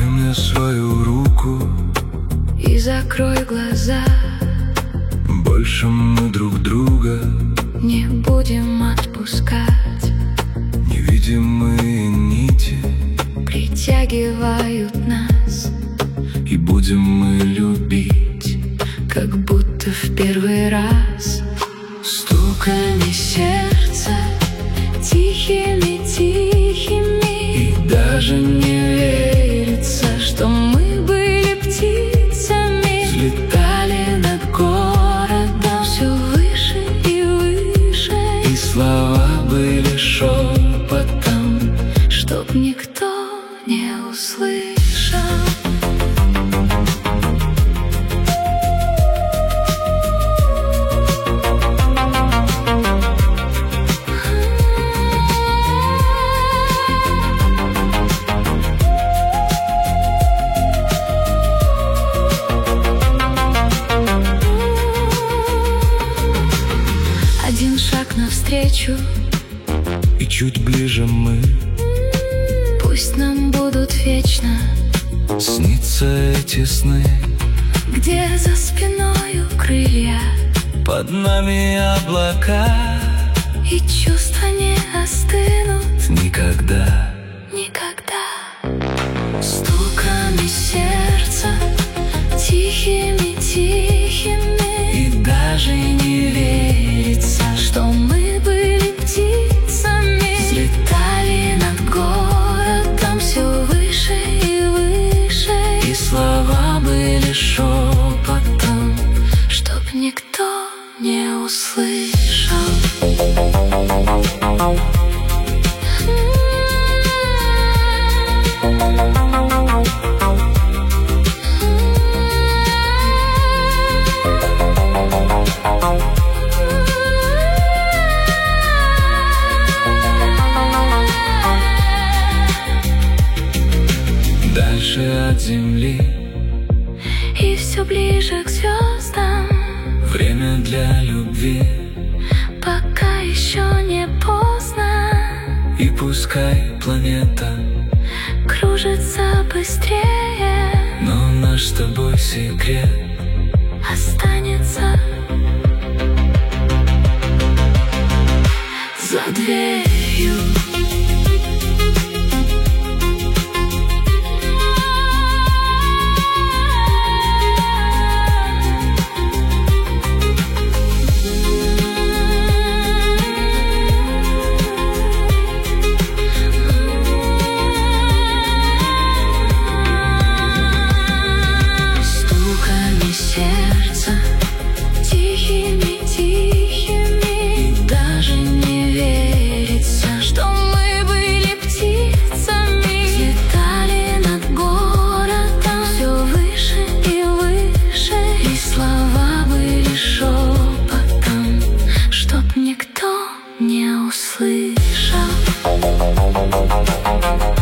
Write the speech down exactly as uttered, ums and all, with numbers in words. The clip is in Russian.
мне свою руку и закрой глаза. Больше мы друг друга не будем отпускать. Невидимые нити притягивают нас, и будем мы любить, как будто в первый раз. Стуками сердца, тихими-тихими, и даже не верится, что мы были птицами. взлетали над городом все выше и выше, и слова были шепотом, чтоб никто не услышал. Один шаг навстречу, и чуть ближе мы. пусть нам будут вечно Снится эти сны, где за спиною крылья, под нами облака, и чувства не остынут никогда. никогда. Стуками сердца, тихими-тихими, И даже не верится, что мы были птицами. взлетали над городом все выше и выше, и слова были шепотом, чтоб никто не услышал. дальше от земли. И все ближе к звездам, Время для любви, пока еще не поздно. и пускай планета Кружится быстрее, но наш с тобой секрет останется за дверью. Стуками сердца, тихими-тихими, и даже не верится, что мы были птицами. Взлетали над городом все выше и выше, и слова были шепотом, чтоб никто не услышал.